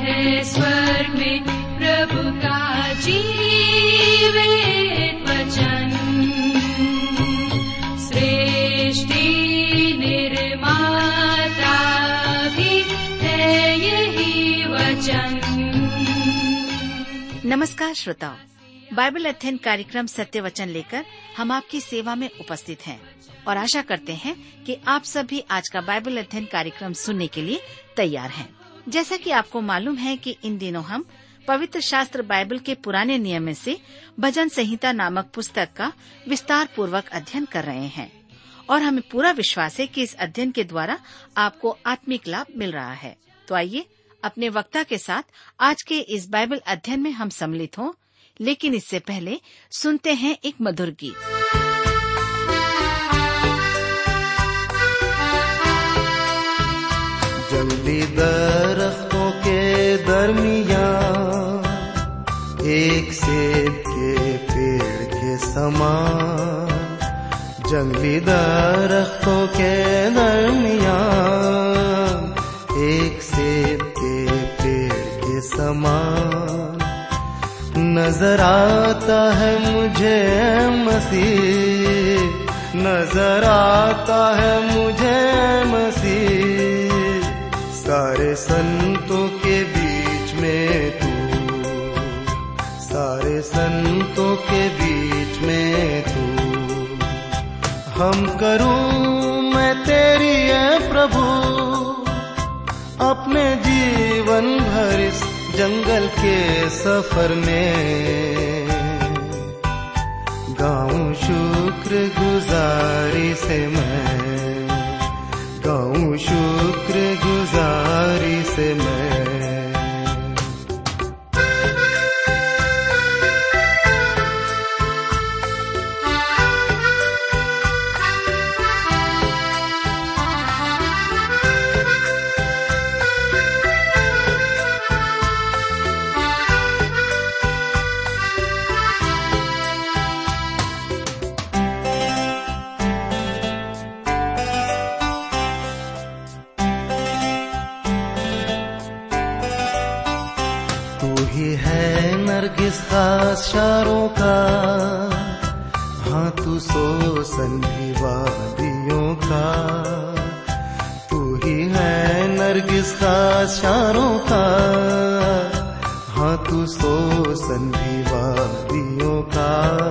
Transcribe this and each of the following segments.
है स्वर्ग में प्रभु का जीवित वचन। सृष्टि निर्माता भी है यही वचन। नमस्कार श्रोताओ, बाइबल अध्ययन कार्यक्रम सत्य वचन लेकर हम आपकी सेवा में उपस्थित हैं और आशा करते हैं कि आप सभी आज का बाइबल अध्ययन कार्यक्रम सुनने के लिए तैयार हैं। जैसा कि आपको मालूम है कि इन दिनों हम पवित्र शास्त्र बाइबल के पुराने नियम में से भजन संहिता नामक पुस्तक का विस्तार पूर्वक अध्ययन कर रहे हैं और हमें पूरा विश्वास है कि इस अध्ययन के द्वारा आपको आत्मिक लाभ मिल रहा है। तो आइए अपने वक्ता के साथ आज के इस बाइबल अध्ययन में हम सम्मिलित हों, लेकिन इससे पहले सुनते हैं एक मधुर गीत। जंगली दरख्तों के दरमियां एक सेब के पेड़ के समान, जंगली दरख्तों के दरमियां एक सेब के पेड़ के समान नजर आता है मुझे मसीह, नजर आता है मुझे मसीह। सारे संतों के बीच में तू, सारे संतों के बीच में तू, हम करूं मैं तेरी है प्रभु अपने जीवन भर इस जंगल के सफर में। गाऊं शुक्र गुजारी से मैं, गाऊं शुक्र गुजारी से मैं। खास शारों का, हाँ तू सोसन भी वादियों का, तू ही है नरगिस खास शारों का, हाँ तू सोसन भी वादियों का।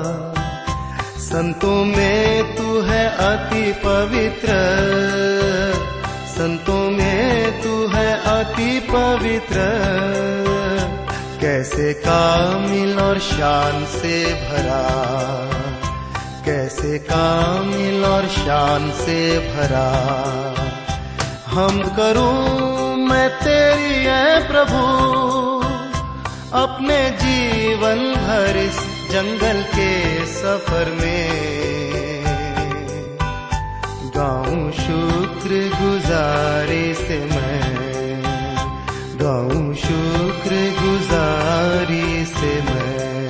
संतों में तू है अति पवित्र, संतों में तू है अति पवित्र। कैसे कामिल और शान से भरा, कैसे कामिल और शान से भरा। हम करूं मैं तेरी है प्रभु अपने जीवन भर इस जंगल के सफर में। गाऊं शुक्र गुजारी से मैं, गाऊं शुक्र गुजारी से मैं।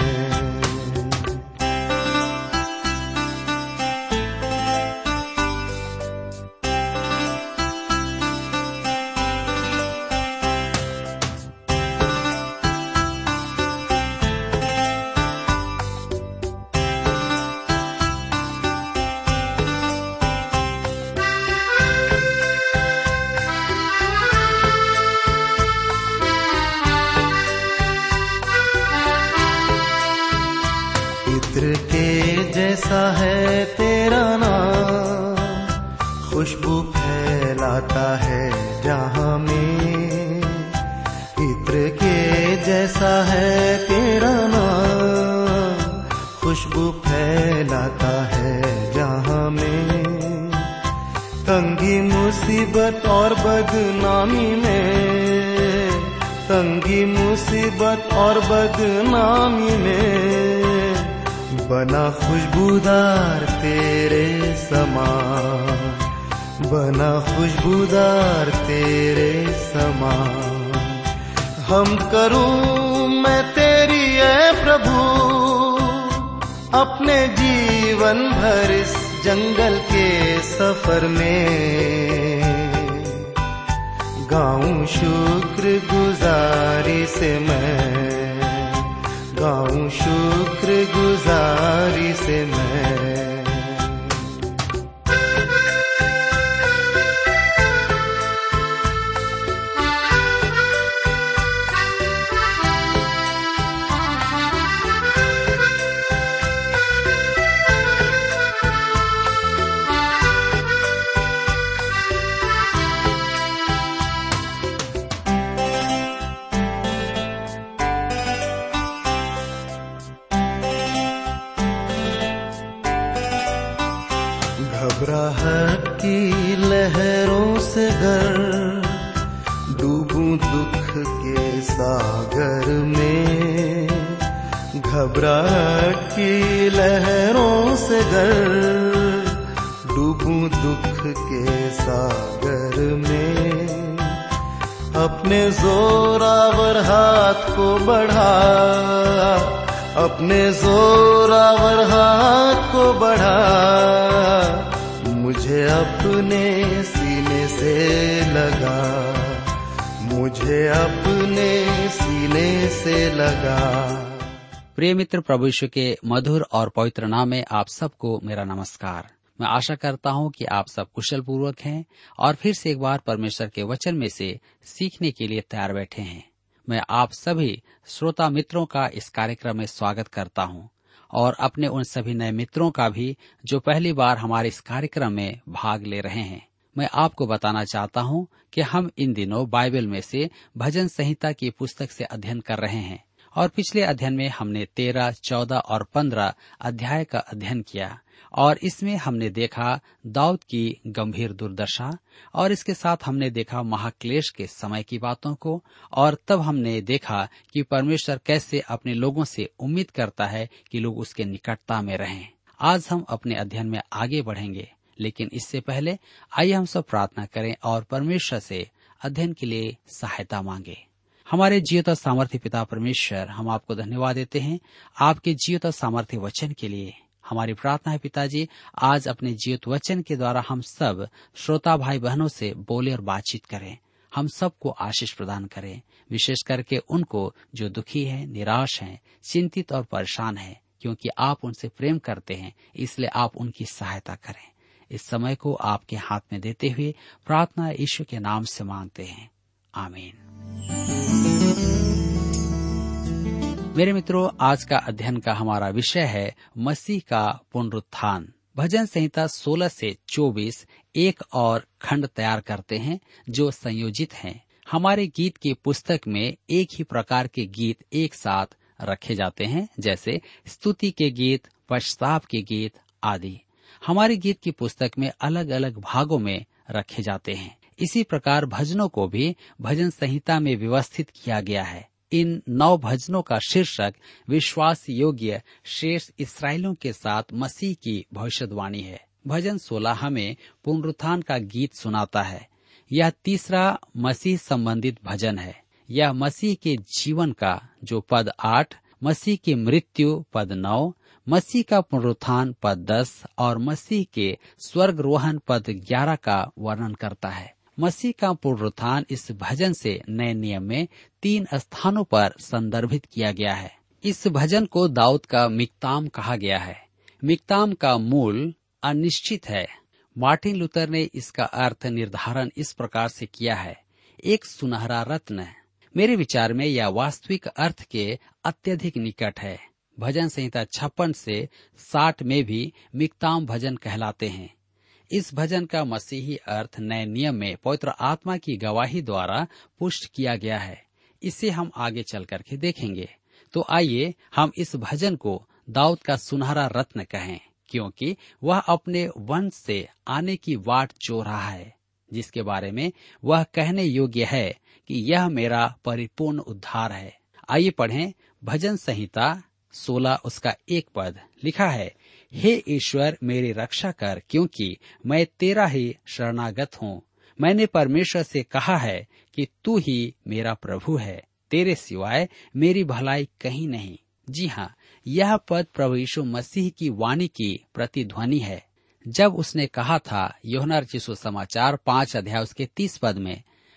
जैसा है तेरा नाम, खुशबू फैलाता है जहां में। इत्र के जैसा है तेरा नाम, खुशबू फैलाता है जहां में। तंगी मुसीबत और बदनामी में, तंगी मुसीबत और बदनामी में बना खुशबूदार तेरे समान, बना खुशबूदार तेरे समान। हम करूं मैं तेरी है प्रभु अपने जीवन भर इस जंगल के सफर में। गाऊं शुक्र गुजारी से मैं, गाऊं शुक्र गुजारी से मैं। घबराहट की लहरों से घर डूबूं दुख के सागर में, घबराहट की लहरों से घर डूबूं दुख के सागर में। अपने जोरावर हाथ को बढ़ा, अपने जोरावर हाथ को बढ़ा, मुझे अपने सीने से लगा, मुझे अपने सीने से लगा। प्रिय मित्र, प्रभु यीशु के मधुर और पवित्र नाम में आप सबको मेरा नमस्कार। मैं आशा करता हूं कि आप सब कुशल पूर्वक हैं और फिर से एक बार परमेश्वर के वचन में से सीखने के लिए तैयार बैठे हैं। मैं आप सभी श्रोता मित्रों का इस कार्यक्रम में स्वागत करता हूं और अपने उन सभी नए मित्रों का भी जो पहली बार हमारे इस कार्यक्रम में भाग ले रहे हैं। मैं आपको बताना चाहता हूं कि हम इन दिनों बाइबल में से भजन संहिता की पुस्तक से अध्ययन कर रहे हैं और पिछले अध्ययन में हमने 13, 14 और 15 अध्याय का अध्ययन किया और इसमें हमने देखा दाऊद की गंभीर दुर्दशा और इसके साथ हमने देखा महाक्लेश के समय की बातों को और तब हमने देखा कि परमेश्वर कैसे अपने लोगों से उम्मीद करता है कि लोग उसके निकटता में रहें। आज हम अपने अध्ययन में आगे बढ़ेंगे, लेकिन इससे पहले आइए हम सब प्रार्थना करें और परमेश्वर से अध्ययन के लिए सहायता मांगे। हमारे जीवित और सामर्थ्य पिता परमेश्वर, हम आपको धन्यवाद देते हैं आपके जीवित और सामर्थ्य वचन के लिए। हमारी प्रार्थना है पिताजी, आज अपने जीवित वचन के द्वारा हम सब श्रोता भाई बहनों से बोले और बातचीत करें, हम सबको आशीष प्रदान करें, विशेष करके उनको जो दुखी है, निराश हैं, चिंतित और परेशान हैं, क्योंकि आप उनसे प्रेम करते हैं, इसलिए आप उनकी सहायता करें। इस समय को आपके हाथ में देते हुए प्रार्थना यीशु के नाम से मांगते हैं, आमीन। मेरे मित्रों, आज का अध्ययन का हमारा विषय है मसीह का पुनरुत्थान। भजन संहिता 16 से 24 एक और खंड तैयार करते हैं जो संयोजित हैं। हमारे गीत की पुस्तक में एक ही प्रकार के गीत एक साथ रखे जाते हैं, जैसे स्तुति के गीत, पश्चाताप के गीत आदि। हमारी गीत की पुस्तक में अलग अलग भागों में रखे जाते हैं। इसी प्रकार भजनों को भी भजन संहिता में व्यवस्थित किया गया है। इन 9 भजनों का शीर्षक विश्वास योग्य शेष इस्राएलियों के साथ मसीह की भविष्यवाणी है। भजन 16 हमें पुनरुत्थान का गीत सुनाता है। यह तीसरा मसीह संबंधित भजन है। यह मसीह के जीवन का जो पद 8, मसीह की मृत्यु पद 9, मसीह का पुनरुत्थान पद 10 और मसीह के स्वर्गरोहण पद 11 का वर्णन करता है। मसीह का पुनरुत्थान इस भजन से नए नियम में 3 स्थानों पर संदर्भित किया गया है। इस भजन को दाऊद का मिक्ताम कहा गया है। मिक्ताम का मूल अनिश्चित है। मार्टिन लूथर ने इसका अर्थ निर्धारण इस प्रकार से किया है, एक सुनहरा रत्न। मेरे विचार में यह वास्तविक अर्थ के अत्यधिक निकट है। भजन संहिता 56 से 60 में भी मिक्ताम भजन कहलाते हैं। इस भजन का मसीही अर्थ नए नियम में पवित्र आत्मा की गवाही द्वारा पुष्ट किया गया है। इसे हम आगे चल करके देखेंगे। तो आइए हम इस भजन को दाऊद का सुनहरा रत्न कहें, क्योंकि वह अपने वंश से आने की वाट जो रहा है, जिसके बारे में वह कहने योग्य है कि यह मेरा परिपूर्ण उद्धार है। आइए पढ़ें भजन संहिता 16 उसका 1 पद। लिखा है, हे ईश्वर मेरी रक्षा कर, क्योंकि मैं तेरा ही शरणागत हूँ। मैंने परमेश्वर से कहा है कि तू ही मेरा प्रभु है, तेरे सिवाय मेरी भलाई कहीं नहीं। जी हाँ, यह पद प्रभु यीशु मसीह की वाणी की प्रतिध्वनि है। जब उसने कहा था यूहन्ना रचित सुसमाचार 5 अध्याय उसके 30 पद में,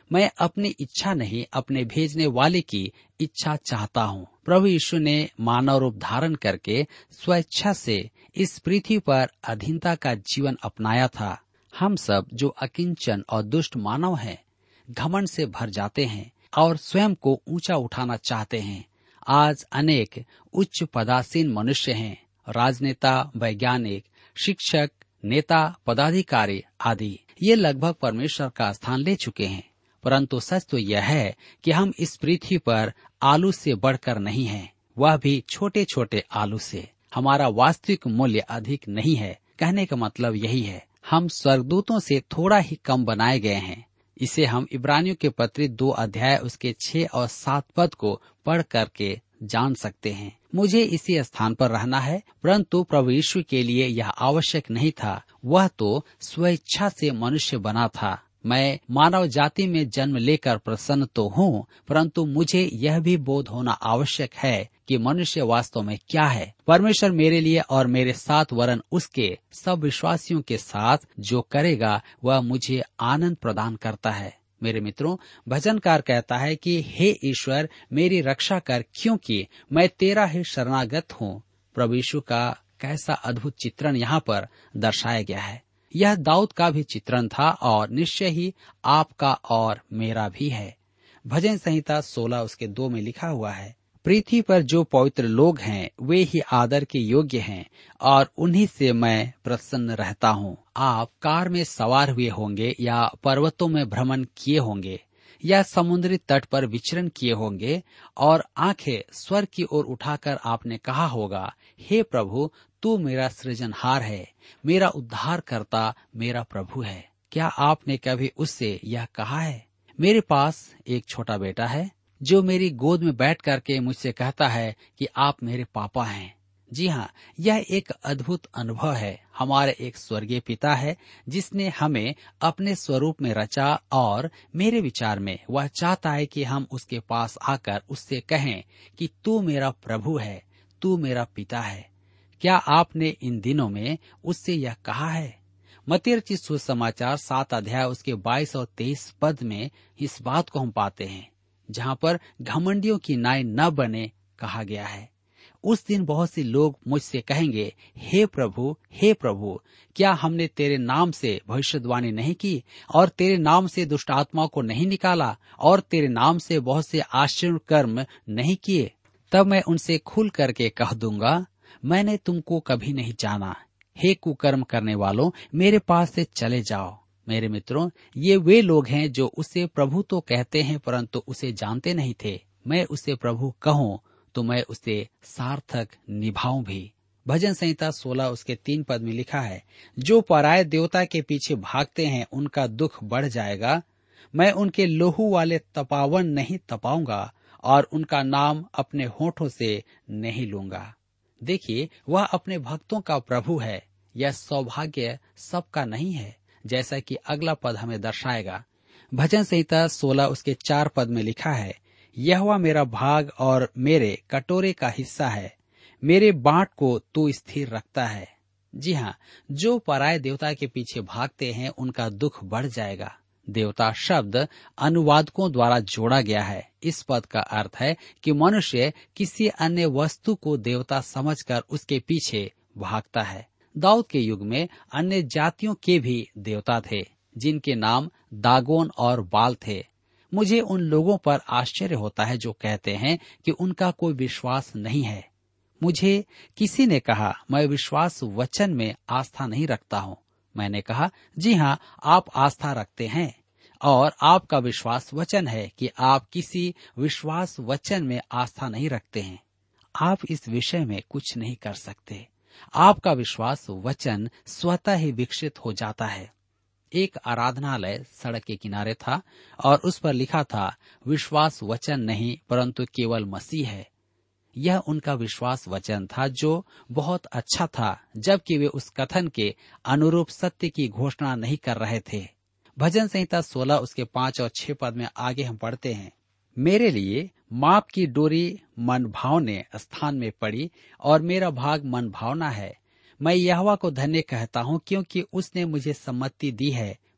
मैं अपनी इच्छा नहीं, अपने भेजने वाले की इच्छा चाहता हूँ। प्रभु यीशु ने मानव रूप धारण करके स्वेच्छा से इस पृथ्वी पर अधीनता का जीवन अपनाया था। हम सब जो अकिंचन और दुष्ट मानव हैं, घमंड से भर जाते हैं और स्वयं को ऊंचा उठाना चाहते हैं। आज अनेक उच्च पदासीन मनुष्य हैं, राजनेता, वैज्ञानिक, शिक्षक, नेता, पदाधिकारी आदि। ये लगभग परमेश्वर का स्थान ले चुके हैं। परंतु सच तो यह है कि हम इस पृथ्वी पर आलू से बढ़कर नहीं हैं, वह भी छोटे छोटे आलू से। हमारा वास्तविक मूल्य अधिक नहीं है। कहने का मतलब यही है, हम स्वर्गदूतों से थोड़ा ही कम बनाए गए हैं। इसे हम इब्रानियों के पत्री 2 अध्याय उसके 6 और 7 पद को पढ़ करके जान सकते हैं। मुझे इसी स्थान पर रहना है, परंतु प्रभु यीशु के लिए यह आवश्यक नहीं था। वह तो स्वेच्छा से मनुष्य बना था। मैं मानव जाति में जन्म लेकर प्रसन्न तो हूँ, परंतु मुझे यह भी बोध होना आवश्यक है कि मनुष्य वास्तव में क्या है। परमेश्वर मेरे लिए और मेरे साथ वरन उसके सब विश्वासियों के साथ जो करेगा वह मुझे आनंद प्रदान करता है। मेरे मित्रों, भजनकार कहता है कि हे ईश्वर मेरी रक्षा कर, क्योंकि मैं तेरा ही शरणागत हूँ। प्रभु यीशु का कैसा अद्भुत चित्रण यहाँ पर दर्शाया गया है। यह दाऊद का भी चित्रण था और निश्चय ही आपका और मेरा भी है। भजन संहिता 16 उसके 2 में लिखा हुआ है, पृथ्वी पर जो पवित्र लोग हैं वे ही आदर के योग्य हैं और उन्हीं से मैं प्रसन्न रहता हूँ। आप कार में सवार हुए होंगे या पर्वतों में भ्रमण किए होंगे या समुद्री तट पर विचरण किए होंगे और आंखें स्वर्ग की ओर उठाकर आपने कहा होगा, हे प्रभु तू मेरा सृजनहार है, मेरा उद्धारकर्ता, मेरा प्रभु है। क्या आपने कभी उससे यह कहा है, मेरे पास एक छोटा बेटा है जो मेरी गोद में बैठ करके मुझसे कहता है कि आप मेरे पापा हैं। जी हाँ, यह एक अद्भुत अनुभव है। हमारे एक स्वर्गीय पिता है जिसने हमें अपने स्वरूप में रचा और मेरे विचार में वह चाहता है कि हम उसके पास आकर उससे कहें कि तू मेरा प्रभु है, तू मेरा पिता है। क्या आपने इन दिनों में उससे यह कहा है? मत्ती रचित सुसमाचार 7 अध्याय उसके 22 और 23 पद में इस बात को हम पाते हैं, जहाँ पर घमंडियों की नाई न बने कहा गया है। उस दिन बहुत से लोग मुझसे कहेंगे, हे प्रभु, क्या हमने तेरे नाम से भविष्यवाणी नहीं की और तेरे नाम से दुष्ट आत्मा को नहीं निकाला और तेरे नाम से बहुत से आश्चर्य कर्म नहीं किए? तब मैं उनसे खुल करके कह दूंगा, मैंने तुमको कभी नहीं जाना। हे कुकर्म करने वालों, मेरे पास से चले जाओ। मेरे मित्रों, ये वे लोग हैं जो उसे प्रभु तो कहते हैं परंतु उसे जानते नहीं थे। मैं उसे प्रभु कहूँ तो मैं उसे सार्थक निभाऊं भी। भजन संहिता 16 उसके 3 पद में लिखा है, जो पराये देवता के पीछे भागते हैं उनका दुख बढ़ जाएगा। मैं उनके लोहू वाले तपावन नहीं तपाऊंगा और उनका नाम अपने होठों से नहीं लूंगा। देखिए, वह अपने भक्तों का प्रभु है। यह सौभाग्य सबका नहीं है, जैसा कि अगला पद हमें दर्शाएगा। भजन संहिता 16 उसके 4 पद में लिखा है, यहोवा मेरा भाग और मेरे कटोरे का हिस्सा है, मेरे बाँट को तू स्थिर रखता है। जी हाँ, जो पराये देवता के पीछे भागते हैं उनका दुख बढ़ जाएगा। देवता शब्द अनुवादकों द्वारा जोड़ा गया है। इस पद का अर्थ है कि मनुष्य किसी अन्य वस्तु को देवता समझकर उसके पीछे भागता है। दाऊद के युग में अन्य जातियों के भी देवता थे, जिनके नाम दागोन और बाल थे। मुझे उन लोगों पर आश्चर्य होता है जो कहते हैं कि उनका कोई विश्वास नहीं है। मुझे किसी ने कहा, मैं विश्वास वचन में आस्था नहीं रखता हूँ। मैंने कहा, जी हाँ, आप आस्था रखते हैं और आपका विश्वास वचन है कि आप किसी विश्वास वचन में आस्था नहीं रखते हैं। आप इस विषय में कुछ नहीं कर सकते। आपका विश्वास वचन स्वतः ही विकसित हो जाता है। एक आराधनालय सड़क के किनारे था और उस पर लिखा था, विश्वास वचन नहीं परंतु केवल मसीह है। यह उनका विश्वास वचन था जो बहुत अच्छा था, जबकि वे उस कथन के अनुरूप सत्य की घोषणा नहीं कर रहे थे। भजन संहिता 16 उसके 5 और 6 पद में आगे हम पढ़ते हैं, मेरे लिए माप की डोरी मन भावने स्थान में पड़ी और मेरा भाग मन भावना है। मैं यहोवा को धन्य कहता हूँ, क्योंकि उसने मुझे सम्मति दी है।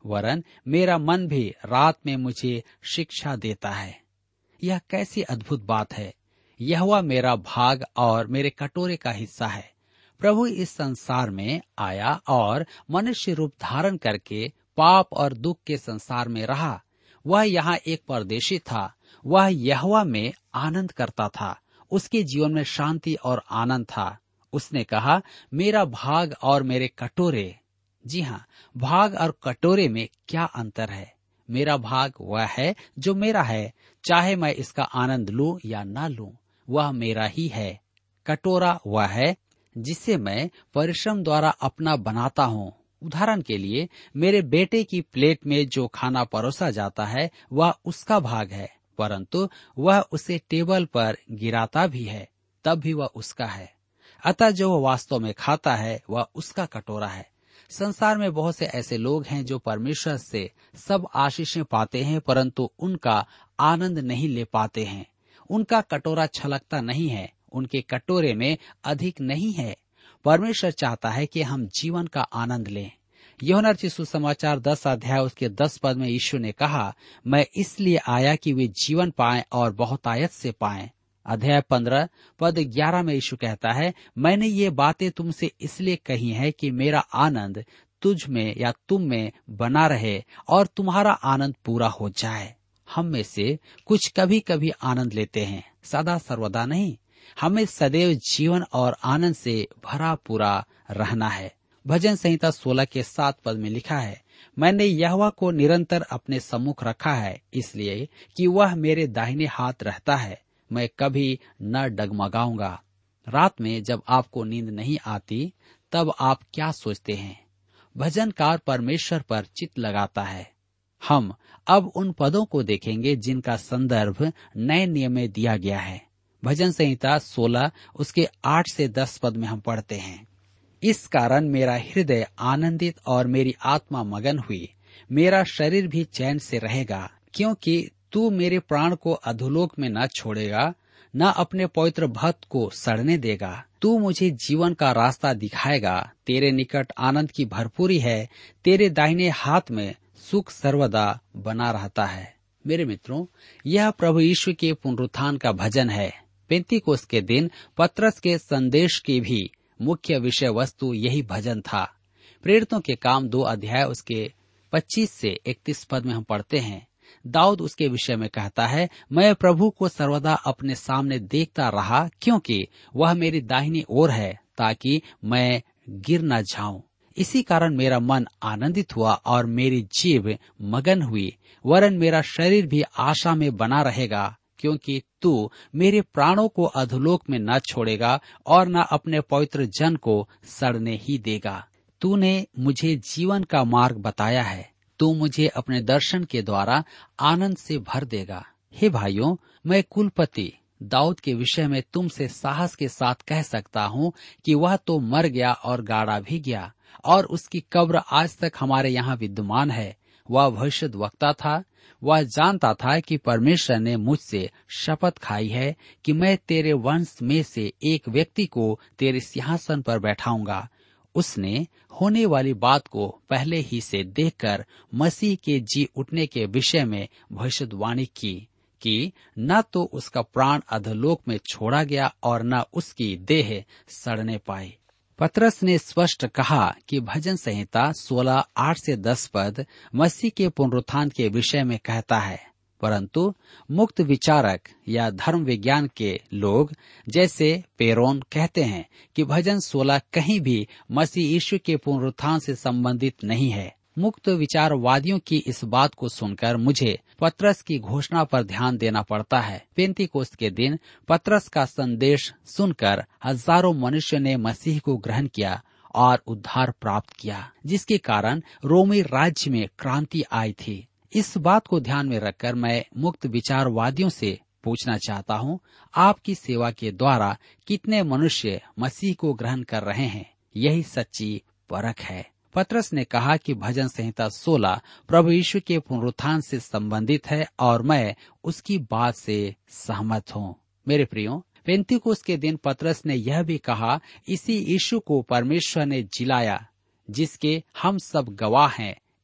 वरन मेरा मन भी रात में मुझे शिक्षा देता है। यह कैसी अद्भुत बात है। यहोवा मेरा भाग और मेरे कटोरे का हिस्सा है। प्रभु इस संसार में आया और मनुष्य रूप धारण करके पाप और दुख के संसार में रहा। वह यहाँ एक परदेशी था। वह यहोवा में आनंद करता था। उसके जीवन में शांति और आनंद था। उसने कहा, मेरा भाग और मेरे कटोरे। जी हाँ, भाग और कटोरे में क्या अंतर है। मेरा भाग वह है जो मेरा है, चाहे मैं इसका आनंद लूं या ना लूं, वह मेरा ही है। कटोरा वह है जिसे मैं परिश्रम द्वारा अपना बनाता हूँ। उदाहरण के लिए, मेरे बेटे की प्लेट में जो खाना परोसा जाता है वह उसका भाग है, परंतु वह उसे टेबल पर गिराता भी है, तब भी वह उसका है। अतः जो वह वास्तव में खाता है वह उसका कटोरा है। संसार में बहुत से ऐसे लोग हैं जो परमेश्वर से सब आशीषें पाते हैं, परंतु उनका आनंद नहीं ले पाते हैं। उनका कटोरा छलकता नहीं है, उनके कटोरे में अधिक नहीं है। परमेश्वर चाहता है कि हम जीवन का आनंद लें। यूहन्ना रचित सुसमाचार 10 अध्याय उसके 10 पद में यीशु ने कहा, मैं इसलिए आया कि वे जीवन पाएं और बहुतायत से पाएं। अध्याय 15 पद 11 में यीशु कहता है, मैंने ये बातें तुमसे इसलिए कही हैं कि मेरा आनंद तुझ में या तुम में बना रहे और तुम्हारा आनंद पूरा हो जाए। हम में से कुछ कभी कभी आनंद लेते हैं, सदा सर्वदा नहीं। हमें सदैव जीवन और आनंद से भरा पूरा रहना है। भजन संहिता 16 के 7 पद में लिखा है, मैंने यहोवा को निरंतर अपने सम्मुख रखा है, इसलिए कि वह मेरे दाहिने हाथ रहता है, मैं कभी न डगमगाऊंगा। रात में जब आपको नींद नहीं आती, तब आप क्या सोचते हैं? भजनकार परमेश्वर पर चित्त लगाता है। हम अब उन पदों को देखेंगे जिनका संदर्भ नए नियम में दिया गया है। भजन संहिता 16 उसके 8 से 10 पद में हम पढ़ते हैं, इस कारण मेरा हृदय आनंदित और मेरी आत्मा मगन हुई, मेरा शरीर भी चैन से रहेगा, क्योंकि तू मेरे प्राण को अधोलोक में न छोड़ेगा, न अपने पवित्र भक्त को सड़ने देगा। तू मुझे जीवन का रास्ता दिखाएगा, तेरे निकट आनंद की भरपूरी है, तेरे दाहिने हाथ में सुख सर्वदा बना रहता है। मेरे मित्रों, यह प्रभु यीशु के पुनरुत्थान का भजन है। पेंतीकोस्त के दिन पतरस के संदेश की भी मुख्य विषय वस्तु यही भजन था। प्रेरितों के काम 2 अध्याय उसके 25 से 31 पद में हम पढ़ते हैं, दाऊद उसके विषय में कहता है, मैं प्रभु को सर्वदा अपने सामने देखता रहा, क्योंकि वह मेरी दाहिनी ओर है, ताकि मैं गिर न जाऊं। इसी कारण मेरा मन आनंदित हुआ और मेरी जीभ मगन हुई, वरन मेरा शरीर भी आशा में बना रहेगा, क्योंकि तू मेरे प्राणों को अधोलोक में न छोड़ेगा और न अपने पवित्र जन को सड़ने ही देगा। तूने मुझे जीवन का मार्ग बताया है, तू मुझे अपने दर्शन के द्वारा आनंद से भर देगा। हे भाइयों, मैं कुलपति दाऊद के विषय में तुमसे साहस के साथ कह सकता हूँ कि वह तो मर गया और गाड़ा भी गया, और उसकी कब्र आज तक हमारे यहाँ विद्यमान है। वह भविष्यद्वक्ता था। वह जानता था कि परमेश्वर ने मुझसे शपथ खाई है कि मैं तेरे वंश में से एक व्यक्ति को तेरे सिंहासन पर बैठाऊंगा। उसने होने वाली बात को पहले ही से देखकर मसीह के जी उठने के विषय में भविष्यवाणी की कि न तो उसका प्राण अधोलोक में छोड़ा गया और न उसकी देह सड़ने पाई। पतरस ने स्पष्ट कहा कि भजन संहिता 16 8 से 10 पद मसीह के पुनरुत्थान के विषय में कहता है, परंतु मुक्त विचारक या धर्म विज्ञान के लोग जैसे पेरोन कहते हैं कि भजन 16 कहीं भी मसीह यीशु के पुनरुत्थान से संबंधित नहीं है। मुक्त विचारवादियों की इस बात को सुनकर मुझे पतरस की घोषणा पर ध्यान देना पड़ता है। पेंतीकोस्त के दिन पतरस का संदेश सुनकर हजारों मनुष्य ने मसीह को ग्रहण किया और उद्धार प्राप्त किया, जिसके कारण रोमी राज्य में क्रांति आई थी। इस बात को ध्यान में रखकर मैं मुक्त विचारवादियों से पूछना चाहता हूँ, आपकी सेवा के द्वारा कितने मनुष्य मसीह को ग्रहण कर रहे हैं? यही सच्ची परख है। पतरस ने कहा कि भजन संहिता 16 प्रभु यीशु के पुनरुत्थान से संबंधित है और मैं उसकी बात से सहमत हूँ। मेरे प्रियो, पेंतीकोस्त के दिन पतरस ने यह भी कहा, इसी यीशु को परमेश्वर ने जिलाया, जिसके हम सब गवाह हैं।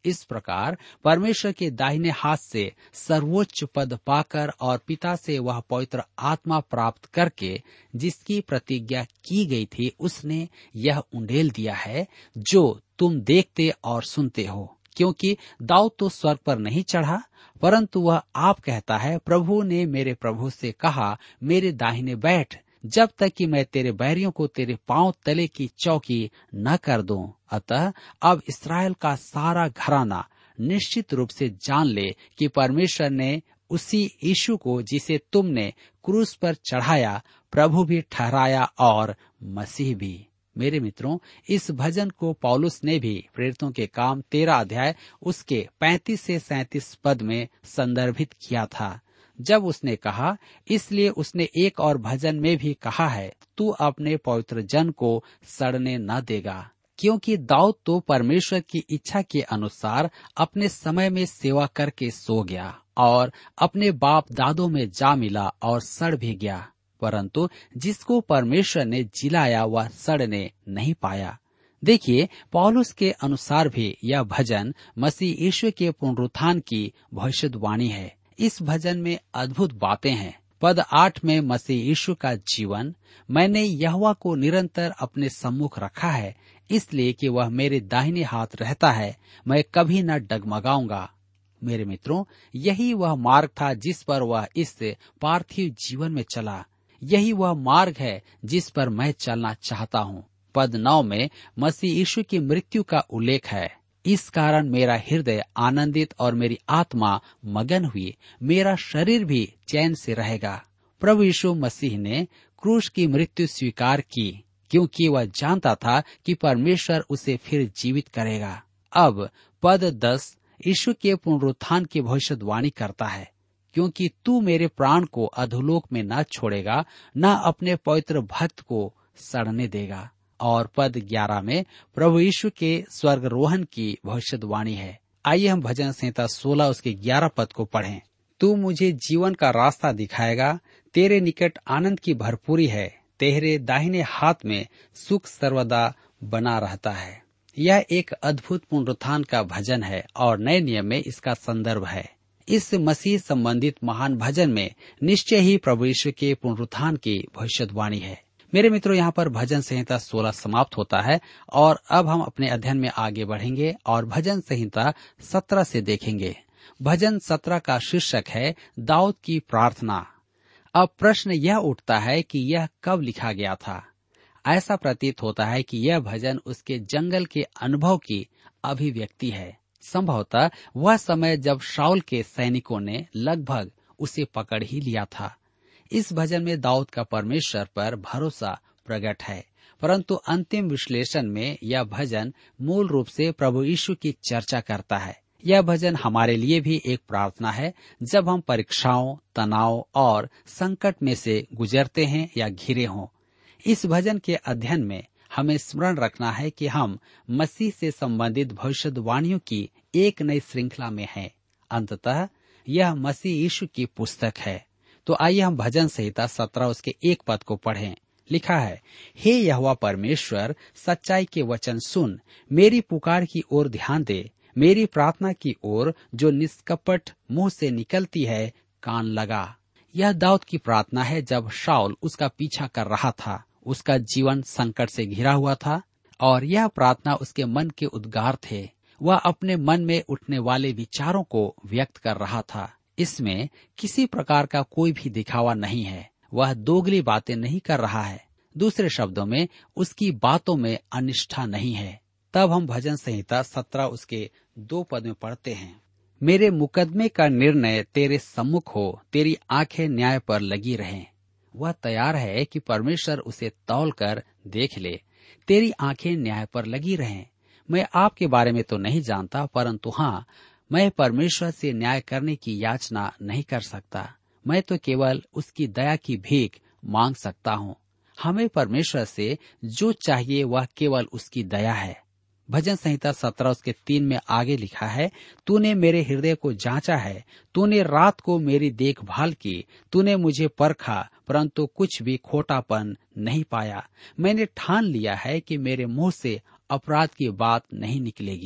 इस प्रकार परमेश्वर के दाहिने हाथ से सर्वोच्च पद पाकर और पिता से वह पवित्र आत्मा प्राप्त करके जिसकी प्रतिज्ञा की गई थी, उसने यह उंडेल दिया है जो तुम देखते और सुनते हो। क्योंकि दाऊद तो स्वर्ग पर नहीं चढ़ा, परंतु वह आप कहता है, प्रभु ने मेरे प्रभु से कहा, मेरे दाहिने बैठ, जब तक कि मैं तेरे बैरियों को तेरे पांव तले की चौकी न कर दूं। अतः अब इस्राएल का सारा घराना निश्चित रूप से जान ले कि परमेश्वर ने उसी यीशु को जिसे तुमने क्रूस पर चढ़ाया, प्रभु भी ठहराया और मसीह भी। मेरे मित्रों, इस भजन को पौलुस ने भी प्रेरितों के काम 13 अध्याय उसके 35 से 37 पद में संदर्भित किया था, जब उसने कहा, इसलिए उसने एक और भजन में भी कहा है, तू अपने पवित्र जन को सड़ने न देगा। क्योंकि दाऊद तो परमेश्वर की इच्छा के अनुसार अपने समय में सेवा करके सो गया और अपने बाप दादों में जा मिला और सड़ भी गया, परंतु जिसको परमेश्वर ने जिलाया वह सड़ने नहीं पाया। देखिए, पौलुस के अनुसार भी यह भजन मसीह यीशु के पुनरुत्थान की भविष्यवाणी है। इस भजन में अद्भुत बातें हैं। पद 8 में मसीह यीशु का जीवन, मैंने यहोवा को निरंतर अपने सम्मुख रखा है, इसलिए कि वह मेरे दाहिने हाथ रहता है, मैं कभी न डगमगाऊंगा। मेरे मित्रों, यही वह मार्ग था जिस पर वह इस पार्थिव जीवन में चला। यही वह मार्ग है जिस पर मैं चलना चाहता हूँ। पद 9 में मसीह यीशु की मृत्यु का उल्लेख है। इस कारण मेरा हृदय आनंदित और मेरी आत्मा मगन हुई, मेरा शरीर भी चैन से रहेगा। प्रभु यीशु मसीह ने क्रूस की मृत्यु स्वीकार की, क्योंकि वह जानता था कि परमेश्वर उसे फिर जीवित करेगा। अब पद 10 यीशु के पुनरुत्थान की भविष्यवाणी करता है, क्योंकि तू मेरे प्राण को अधोलोक में न छोड़ेगा, न अपने पवित्र भक्त को सड़ने देगा। और पद 11 में प्रभु यीशु के स्वर्गरोहण की भविष्यवाणी है। आइए हम भजन संहिता 16 उसके 11 पद को पढ़ें। तू मुझे जीवन का रास्ता दिखाएगा, तेरे निकट आनंद की भरपूरी है, तेरे दाहिने हाथ में सुख सर्वदा बना रहता है। यह एक अद्भुत पुनरुत्थान का भजन है और नए नियम में इसका संदर्भ है। इस मसीह संबंधित महान भजन में निश्चय ही प्रभु यीशु के पुनरुत्थान की भविष्यवाणी है। मेरे मित्रों, यहाँ पर भजन संहिता 16 समाप्त होता है और अब हम अपने अध्ययन में आगे बढ़ेंगे और भजन संहिता 17 से देखेंगे। भजन 17 का शीर्षक है दाऊद की प्रार्थना। अब प्रश्न यह उठता है कि यह कब लिखा गया था। ऐसा प्रतीत होता है कि यह भजन उसके जंगल के अनुभव की अभिव्यक्ति है। संभवतः वह समय जब शाऊल के सैनिकों ने लगभग उसे पकड़ ही लिया था। इस भजन में दाऊद का परमेश्वर पर भरोसा प्रकट है, परंतु अंतिम विश्लेषण में यह भजन मूल रूप से प्रभु यीशु की चर्चा करता है। यह भजन हमारे लिए भी एक प्रार्थना है जब हम परीक्षाओं, तनाव और संकट में से गुजरते हैं या घिरे हों। इस भजन के अध्ययन में हमें स्मरण रखना है कि हम मसीह से संबंधित भविष्यवाणियों की एक नई श्रृंखला में हैं। अंततः यह मसीह यीशु की पुस्तक है। तो आइए हम भजन संहिता 17 उसके 1 पद को पढ़ें। लिखा है, हे यहोवा परमेश्वर, सच्चाई के वचन सुन, मेरी पुकार की ओर ध्यान दे, मेरी प्रार्थना की ओर जो निष्कपट मुंह से निकलती है कान लगा। यह दाऊद की प्रार्थना है जब शाऊल उसका पीछा कर रहा था। उसका जीवन संकट से घिरा हुआ था और यह प्रार्थना उसके मन के उद्गार थे। वह अपने मन में उठने वाले विचारों को व्यक्त कर रहा था। इसमें किसी प्रकार का कोई भी दिखावा नहीं है। वह दोगली बातें नहीं कर रहा है। दूसरे शब्दों में उसकी बातों में अनिष्ठा नहीं है। तब हम भजन संहिता 17 उसके 2 पद में पढ़ते हैं, मेरे मुकदमे का निर्णय तेरे सम्मुख हो, तेरी आंखें न्याय पर लगी रहें। वह तैयार है कि परमेश्वर उसे तौल कर देख ले। तेरी आंखें न्याय पर लगी रहें। मैं आपके बारे में तो नहीं जानता, परंतु हाँ, मैं परमेश्वर से न्याय करने की याचना नहीं कर सकता। मैं तो केवल उसकी दया की भीख मांग सकता हूँ। हमें परमेश्वर से जो चाहिए वह केवल उसकी दया है। भजन संहिता 17 उसके 3 में आगे लिखा है, तूने मेरे हृदय को जांचा है, तूने रात को मेरी देखभाल की, तूने मुझे परखा, परंतु कुछ भी खोटापन नहीं पाया। मैंने ठान लिया है कि मेरे मुंह से अपराध की बात नहीं निकलेगी।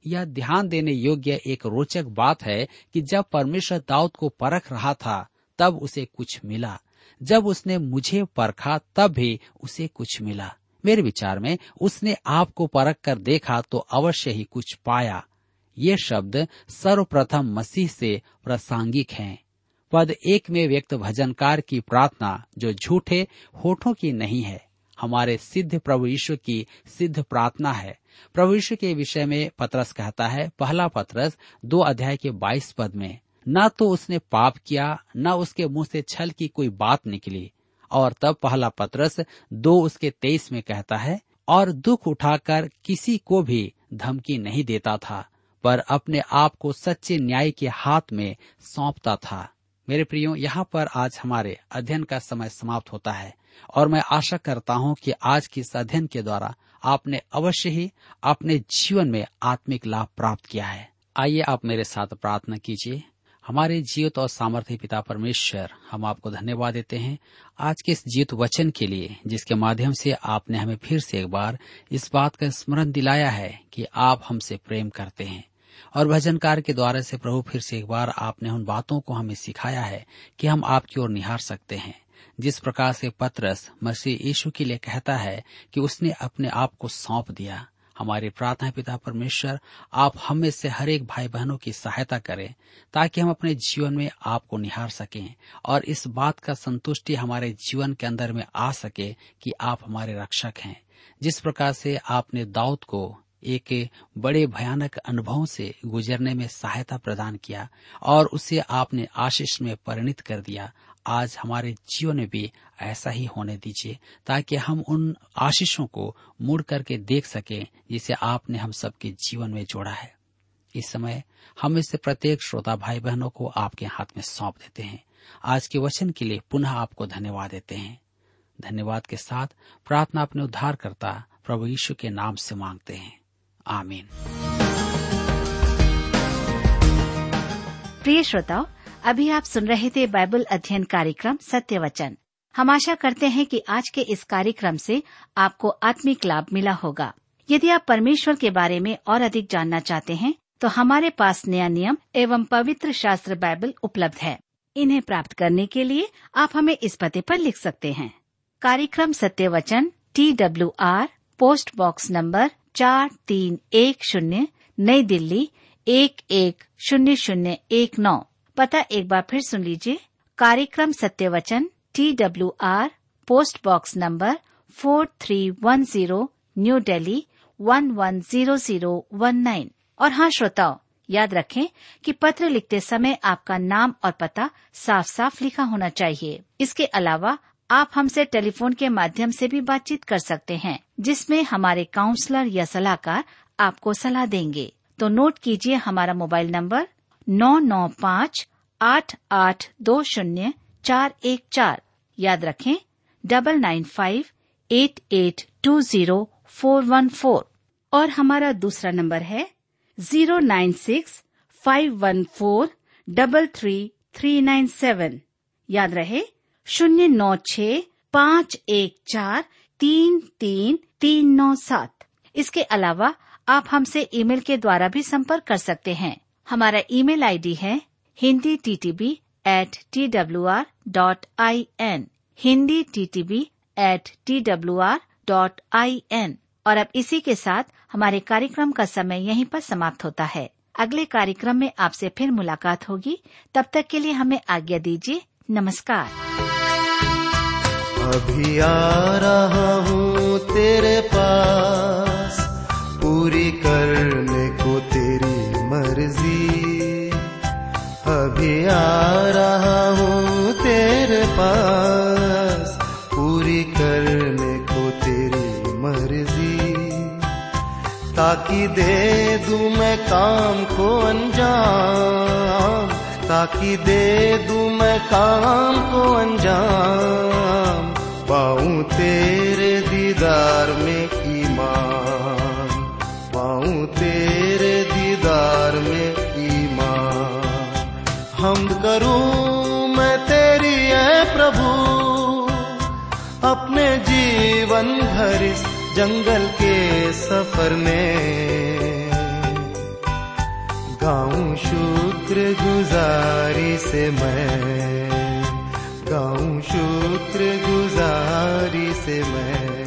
यह ध्यान देने योग्य एक रोचक बात है कि जब परमेश्वर दाऊद को परख रहा था तब उसे कुछ मिला। जब उसने मुझे परखा तब भी उसे कुछ मिला। मेरे विचार में उसने आपको परख कर देखा तो अवश्य ही कुछ पाया। ये शब्द सर्वप्रथम मसीह से प्रासंगिक हैं। पद 1 में व्यक्त भजनकार की प्रार्थना जो झूठे होठों की नहीं है, हमारे सिद्ध प्रभु यीशु की सिद्ध प्रार्थना है। प्रभु यीशु के विषय में पतरस कहता है, पहला पतरस 2 अध्याय के 22 पद में, न तो उसने पाप किया न उसके मुंह से छल की कोई बात निकली। और तब पहला पतरस 2 उसके 23 में कहता है, और दुख उठाकर किसी को भी धमकी नहीं देता था, पर अपने आप को सच्चे न्याय के हाथ में सौंपता था। मेरे प्रियो, यहाँ पर आज हमारे अध्ययन का समय समाप्त होता है और मैं आशा करता हूँ कि आज के इस अध्ययन के द्वारा आपने अवश्य ही अपने जीवन में आत्मिक लाभ प्राप्त किया है। आइए आप मेरे साथ प्रार्थना कीजिए। हमारे जीवित और सामर्थ्य पिता परमेश्वर, हम आपको धन्यवाद देते हैं आज के इस जीवित वचन के लिए, जिसके माध्यम से आपने हमें फिर से एक बार इस बात का स्मरण दिलाया है कि आप हमसे प्रेम करते हैं। और भजनकार के द्वारा से प्रभु फिर से एक बार आपने उन बातों को हमें सिखाया है कि हम आपकी ओर निहार सकते हैं। जिस प्रकार से पतरस मसीह यीशु के लिए कहता है कि उसने अपने आप को सौंप दिया। हमारी प्रार्थना पिता परमेश्वर, आप हम में से हर एक भाई बहनों की सहायता करें ताकि हम अपने जीवन में आपको निहार सकें और इस बात का संतुष्टि हमारे जीवन के अंदर में आ सके कि आप हमारे रक्षक हैं। जिस प्रकार से आपने दाऊद को एक बड़े भयानक अनुभव से गुजरने में सहायता प्रदान किया और उसे आपने आशीष में परिणित कर दिया, आज हमारे जीवन में भी ऐसा ही होने दीजिए ताकि हम उन आशीषों को मुड़ करके देख सकें जिसे आपने हम सबके जीवन में जोड़ा है। इस समय हम इससे प्रत्येक श्रोता भाई बहनों को आपके हाथ में सौंप देते हैं। आज के वचन के लिए पुनः आपको धन्यवाद देते हैं। धन्यवाद के साथ प्रार्थना अपने उद्धारकर्ता प्रभु यीशु के नाम से मांगते हैं, आमीन। प्रिय श्रोताओ, अभी आप सुन रहे थे बाइबल अध्ययन कार्यक्रम सत्य वचन। हम आशा करते हैं कि आज के इस कार्यक्रम से आपको आत्मिक लाभ मिला होगा। यदि आप परमेश्वर के बारे में और अधिक जानना चाहते हैं तो हमारे पास नया नियम एवं पवित्र शास्त्र बाइबल उपलब्ध है। इन्हें प्राप्त करने के लिए आप हमें इस पते पर लिख सकते हैं। कार्यक्रम Satya Vachan, TWR, post box number 4310, नई दिल्ली 110019। पता एक बार फिर सुन लीजिए। कार्यक्रम Satya Vachan, TWR, post box number 4310, new Delhi 110019। और हाँ श्रोताओ, याद रखें कि पत्र लिखते समय आपका नाम और पता साफ साफ लिखा होना चाहिए। इसके अलावा आप हमसे टेलीफोन के माध्यम से भी बातचीत कर सकते हैं, जिसमें हमारे काउंसलर या सलाहकार आपको सलाह देंगे। तो नोट कीजिए हमारा मोबाइल नंबर 9958820414। याद रखें 9958820414। और हमारा दूसरा नंबर है 09651433397। याद रहे 09651433397। इसके अलावा आप हमसे ईमेल के द्वारा भी संपर्क कर सकते हैं। हमारा ईमेल आईडी है hinditb@twr.in, hinditb@twr.in। और अब इसी के साथ हमारे कार्यक्रम का समय यहीं पर समाप्त होता है। अगले कार्यक्रम में आपसे फिर मुलाकात होगी। तब तक के लिए हमें आज्ञा दीजिए। नमस्कार। अभी आ रहा हूँ तेरे पास, पूरी करने को तेरी मर्जी। अभी आ रहा हूँ तेरे पास, पूरी करने को तेरी मर्जी। ताकि दे दूं मैं काम को अंजाम, ताकि दे दूं मैं काम को अंजाम। पाऊं तेरे दीदार में ईमान, पाऊं तेरे दीदार में ईमान। हमद करूं मैं तेरी ऐ प्रभु, अपने जीवन भर इस जंगल के सफर में। गाऊं शुक्र गुजारी से मैं, गाऊं शुक्र गुजारी से मैं।